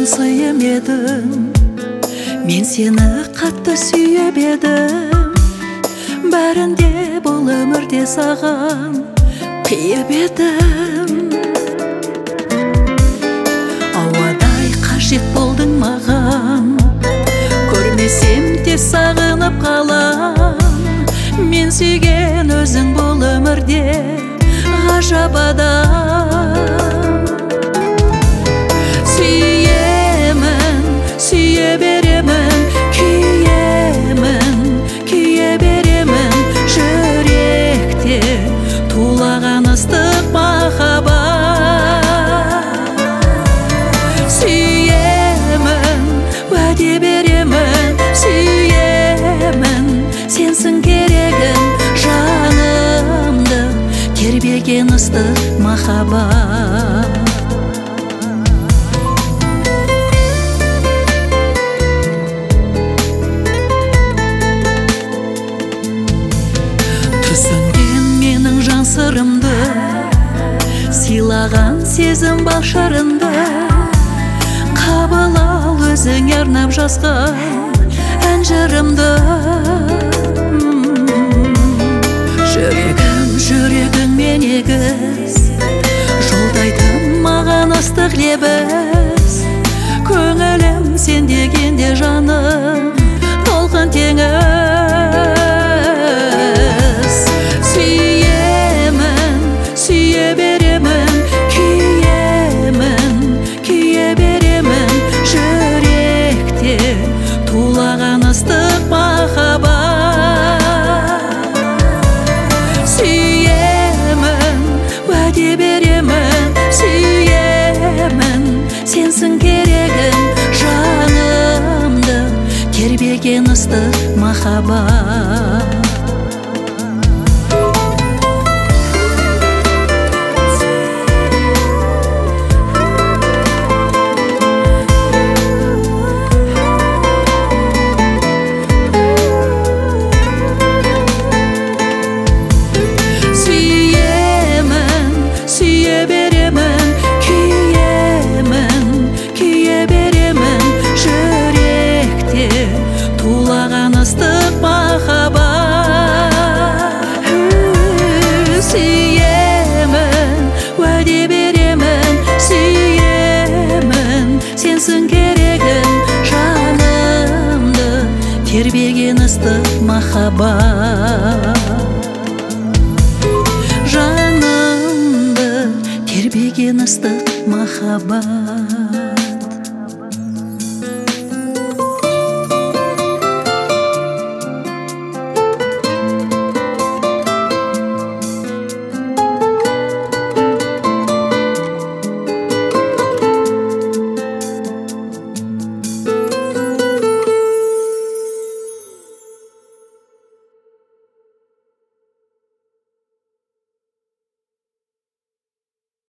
жан сыйым едің, мен сені қатты сүйіп едім. Бәрінде бұл өмірде саған қиып едім. Ауадай қажет болдың маған, көрмесем де сағынып қалам. Мен сүйген өзің бұл өмірде ғажап адам. Сүйемін, сүйе беремін, күйе беремін. Жүректе тулаған ыстық махаббат. Сүйемін, уәде беремін, сүйемін. Сенсің керегім, жанымды тербеген ыстық махаббат. Түсінген менің жан сырымды, сыйлаған сезім бал шарымды. Қабыл ал өзің арнап жазған ән жырымды. Жүрегің мен егіз, жолдайтын маған ыстық лебіз. Көңілім сен дегенде жаным толқын теңіз. Сүйемін, сүйе беремін, күйе беремін. Жүректе тулаған ыстық махаббат. Сүйемін, уәде беремін, сүйемін. Сенсің керегім, жанымды тербеген ыстық махаббат. Тулаған ыстық махаббат. Сүйемін, уәде беремін, сүйемін. Сенсің керегім, жанымды тербеген ыстық махаббат. Жанымды тербеген ыстық махаббат.